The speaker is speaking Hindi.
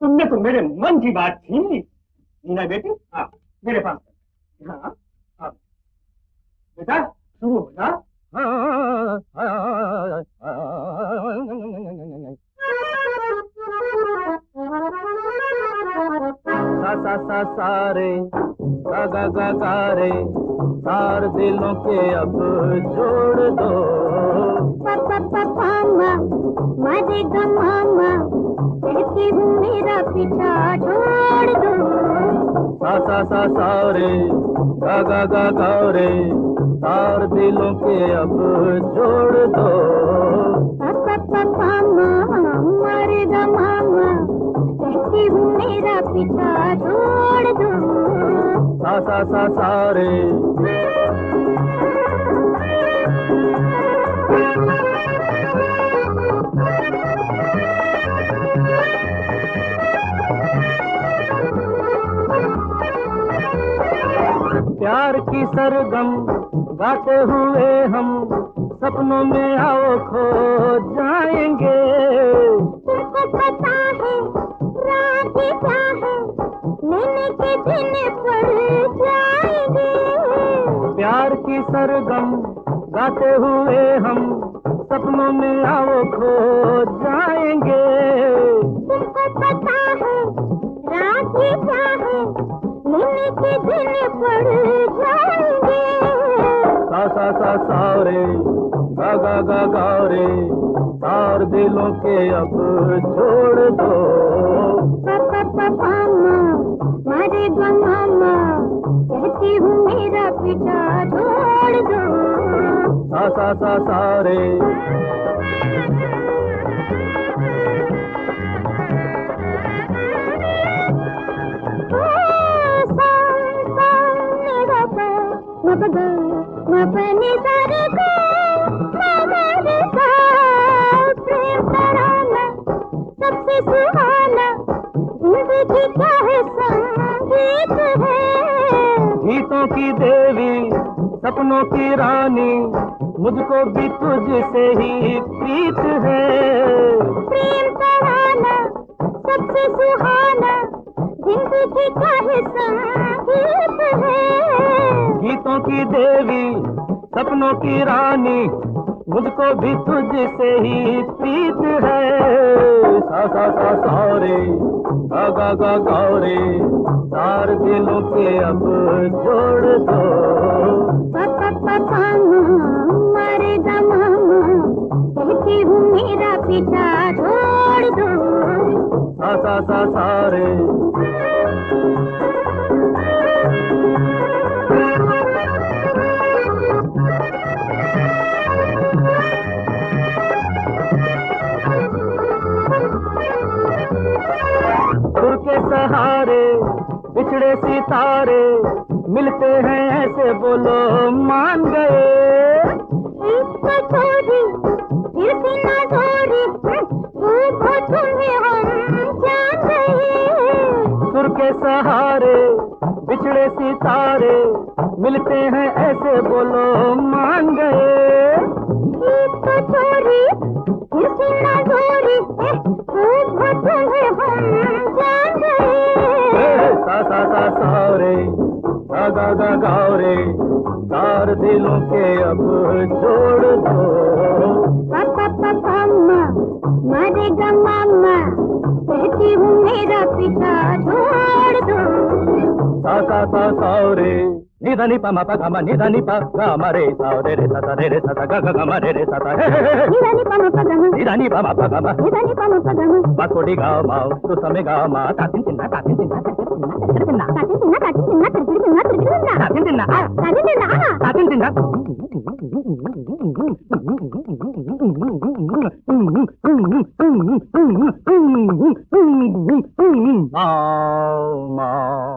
तुमने तो मेरे मन की बात छीन ली। मीना बेटी, हाँ मेरे पास। हाँ हाँ बेटा, शुरू हो जा। सा सा सा सा रे, गा गा गा गा रे, तार दिलों के अब जोड़ दो। पापा पापा मारे गा मामा, कहती हूँ मेरा पीछा छोड़ दो। सा सा सा सा रे, गा गा गा गा रे, तार दिलों के अब जोड़ दो। पापा पापा मारे गा मामा, कहती हूँ मेरा पीछा छोड़ दो। सा सा सा सा रे। प्यार की सरगम गाते हुए हम सपनों में आओ खो जाएंगे। तुमको पता है रात क्या है, लेने के दिन पड़ जाएंगे। प्यार की सरगम गाते हुए हम सपनों में आओ खो जाएंगे। तुमको पता है रात क्या है, लेने के दिन पड़ जाएंगे। सा सा सा सा रे, गा गा गा गा रे, तार दिलों के अब छोड़ दो। पापा पापा मारे गा मामा, कहती हूँ मेरा पीछा छोड़ दो। सा सा सा सा रे। मपने सारे को हमारे साथ प्रेम कराना सबसे सुहाना, जिंदगी का है संगीत है। गीतों की देवी सपनों की रानी, मुझको भी तुझसे ही प्रीत है। प्रेम कराना सबसे सुहाना, जिंदगी का है संगीत है। गीतों की देवी सपनों की रानी, मुझको भी तुझसे ही प्रीत है। सा सा सा सा रे, गा गा गा गा रे, तार दिलों के अब जोड़ दो। पापा पापा मारे गा मामा, कहती हूँ मेरा पीछा छोड़ दो। सा सा सा सा रे। सुर के सहारे बिछड़े सितारे, मिलते हैं ऐसे बोलो मान गए। इसको छोड़ी फिर से ना छोड़ी, वो तुम्हें हम जान गए। सुर के सहारे बिछड़े सितारे, मिलते हैं ऐसे बोलो मान गए। इसको छोड़ी फिर से ना छोड़ी, वो तुम्हें हम जान गए। सा सा सा सा रे, गा गा गा गा रे, तार दिलों के अब जोड़ दो। पापा पापा मारे गा मामा, कहती हूँ मेरा पीछा छोड़ दो। सा सा सा सा रे, नि धा नि पा मा पा गा मा, नि धा नि पा गा मा रे सा रे रे सा सा रे रे सा सा गा गा गा मा रे रे सा सा हे हे हे। नि धा नि पा मा पा गा मा, नि धा नि पा मा पा गा मा, नि धा नि पा मा पा गा मा। बा कोडी गा मा, तू समे गा मा, ता तिन तिन ना, ता तिन तिन ना, ता तिन तिन ना, ता तिन तिन ना, ता तिन तिन ना, ता तिन तिन ना, ता तिन तिन ना, ता तिन तिन ना, ता तिन तिन ना, ता तिन तिन ना।